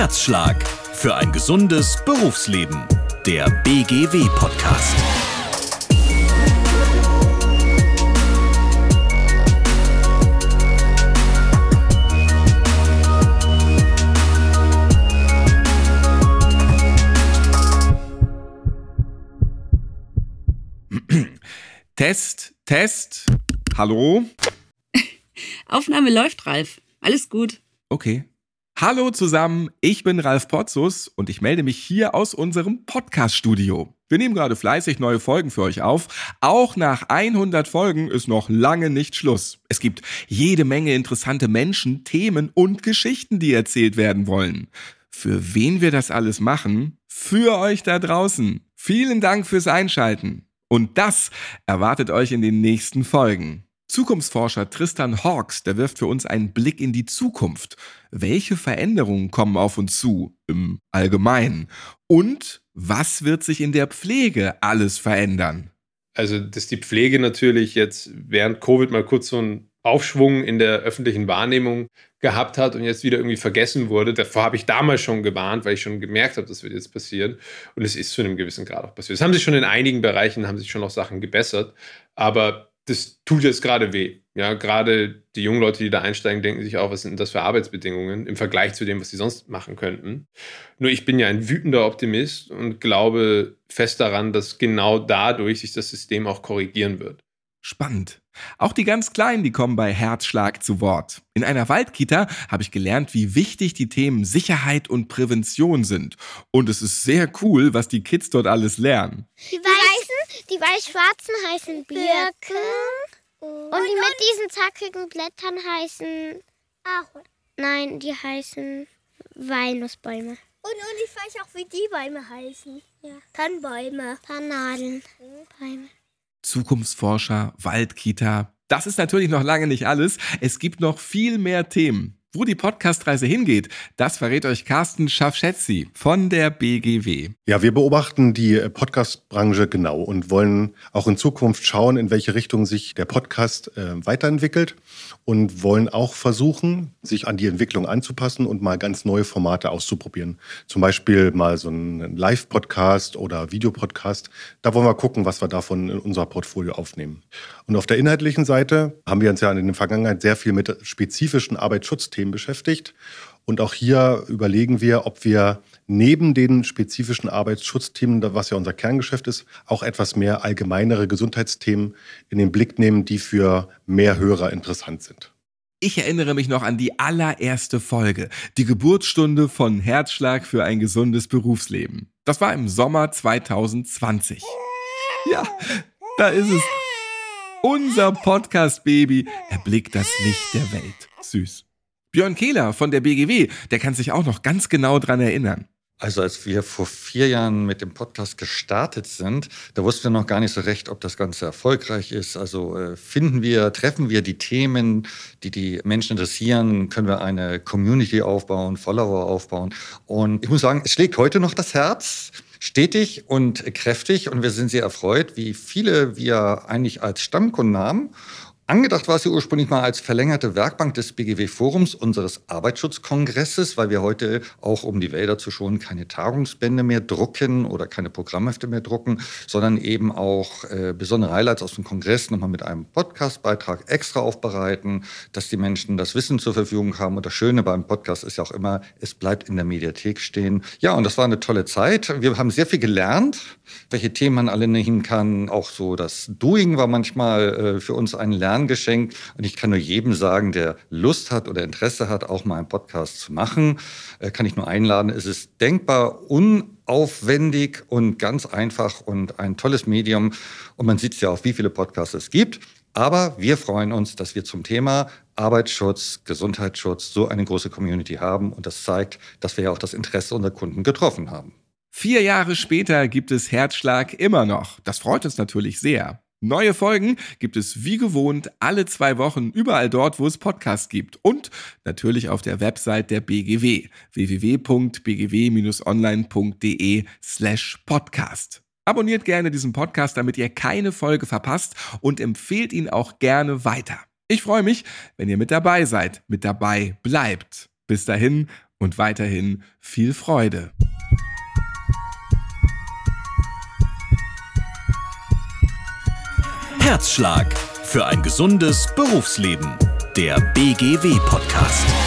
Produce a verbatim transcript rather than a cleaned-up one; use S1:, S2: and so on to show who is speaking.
S1: Herzschlag für ein gesundes Berufsleben. Der B G W-Podcast.
S2: Test, Test. Hallo?
S3: Aufnahme läuft, Ralf. Alles gut.
S2: Okay. Hallo zusammen, ich bin Ralf Potzus und ich melde mich hier aus unserem Podcast-Studio. Wir nehmen gerade fleißig neue Folgen für euch auf. Auch nach hundert Folgen ist noch lange nicht Schluss. Es gibt jede Menge interessante Menschen, Themen und Geschichten, die erzählt werden wollen. Für wen wir das alles machen? Für euch da draußen. Vielen Dank fürs Einschalten. Und das erwartet euch in den nächsten Folgen. Zukunftsforscher Tristan Hawks, der wirft für uns einen Blick in die Zukunft. Welche Veränderungen kommen auf uns zu, im Allgemeinen? Und was wird sich in der Pflege alles verändern?
S4: Also, dass die Pflege natürlich jetzt während Covid mal kurz so einen Aufschwung in der öffentlichen Wahrnehmung gehabt hat und jetzt wieder irgendwie vergessen wurde. Davor habe ich damals schon gewarnt, weil ich schon gemerkt habe, das wird jetzt passieren. Und es ist zu einem gewissen Grad auch passiert. Es haben sich schon in einigen Bereichen, haben sich schon noch Sachen gebessert. Aber das tut jetzt gerade weh. Ja, gerade die jungen Leute, die da einsteigen, denken sich auch, was sind das für Arbeitsbedingungen im Vergleich zu dem, was sie sonst machen könnten. Nur ich bin ja ein wütender Optimist und glaube fest daran, dass genau dadurch sich das System auch korrigieren wird.
S2: Spannend. Auch die ganz Kleinen, die kommen bei Herzschlag zu Wort. In einer Waldkita habe ich gelernt, wie wichtig die Themen Sicherheit und Prävention sind. Und es ist sehr cool, was die Kids dort alles lernen.
S5: Die weißen, die weiß-schwarzen heißen Birken. Und die mit diesen zackigen Blättern heißen Ahorn. Nein, die heißen Walnussbäume.
S6: Und, und ich weiß auch, wie die Bäume heißen.
S5: Ja.
S6: Tannenbäume.
S5: Tannennadeln. Bäume.
S2: Zukunftsforscher, Waldkita. Das ist natürlich noch lange nicht alles. Es gibt noch viel mehr Themen. Wo die Podcastreise hingeht, das verrät euch Carsten Schafschetzi von der B G W.
S7: Ja, wir beobachten die Podcast-Branche genau und wollen auch in Zukunft schauen, in welche Richtung sich der Podcast äh, weiterentwickelt und wollen auch versuchen, sich an die Entwicklung anzupassen und mal ganz neue Formate auszuprobieren. Zum Beispiel mal so einen Live-Podcast oder Videopodcast. Da wollen wir gucken, was wir davon in unser Portfolio aufnehmen. Und auf der inhaltlichen Seite haben wir uns ja in der Vergangenheit sehr viel mit spezifischen Arbeitsschutzthemen beschäftigt. Und auch hier überlegen wir, ob wir neben den spezifischen Arbeitsschutzthemen, was ja unser Kerngeschäft ist, auch etwas mehr allgemeinere Gesundheitsthemen in den Blick nehmen, die für mehr Hörer interessant sind.
S2: Ich erinnere mich noch an die allererste Folge, die Geburtsstunde von Herzschlag für ein gesundes Berufsleben. Das war im Sommer zwanzig zwanzig. Ja, da ist es. Unser Podcast-Baby erblickt das Licht der Welt. Süß. Björn Kehler von der B G W, der kann sich auch noch ganz genau dran erinnern.
S8: Also als wir vor vier Jahren mit dem Podcast gestartet sind, da wussten wir noch gar nicht so recht, ob das Ganze erfolgreich ist. Also äh, finden wir, treffen wir die Themen, die die Menschen interessieren, können wir eine Community aufbauen, Follower aufbauen. Und ich muss sagen, es schlägt heute noch das Herz. Stetig und kräftig und wir sind sehr erfreut, wie viele wir eigentlich als Stammkunden haben. Angedacht war sie ursprünglich mal als verlängerte Werkbank des B G W-Forums, unseres Arbeitsschutzkongresses, weil wir heute auch, um die Wälder zu schonen, keine Tagungsbände mehr drucken oder keine Programmhefte mehr drucken, sondern eben auch äh, besondere Highlights aus dem Kongress nochmal mit einem Podcastbeitrag extra aufbereiten, dass die Menschen das Wissen zur Verfügung haben. Und das Schöne beim Podcast ist ja auch immer, es bleibt in der Mediathek stehen. Ja, und das war eine tolle Zeit. Wir haben sehr viel gelernt, welche Themen man alle nehmen kann. Auch so das Doing war manchmal äh, für uns ein Lerngeschenk. Und ich kann nur jedem sagen, der Lust hat oder Interesse hat, auch mal einen Podcast zu machen, äh, kann ich nur einladen. Es ist denkbar unaufwendig und ganz einfach und ein tolles Medium. Und man sieht ja auch, wie viele Podcasts es gibt. Aber wir freuen uns, dass wir zum Thema Arbeitsschutz, Gesundheitsschutz so eine große Community haben. Und das zeigt, dass wir ja auch das Interesse unserer Kunden getroffen haben.
S2: Vier Jahre später gibt es Herzschlag immer noch. Das freut uns natürlich sehr. Neue Folgen gibt es wie gewohnt alle zwei Wochen überall dort, wo es Podcasts gibt. Und natürlich auf der Website der B G W, w w w punkt b g w bindestrich online punkt d e slash podcast. Abonniert gerne diesen Podcast, damit ihr keine Folge verpasst und empfehlt ihn auch gerne weiter. Ich freue mich, wenn ihr mit dabei seid, mit dabei bleibt. Bis dahin und weiterhin viel Freude.
S1: Herzschlag für ein gesundes Berufsleben. Der B G W Podcast.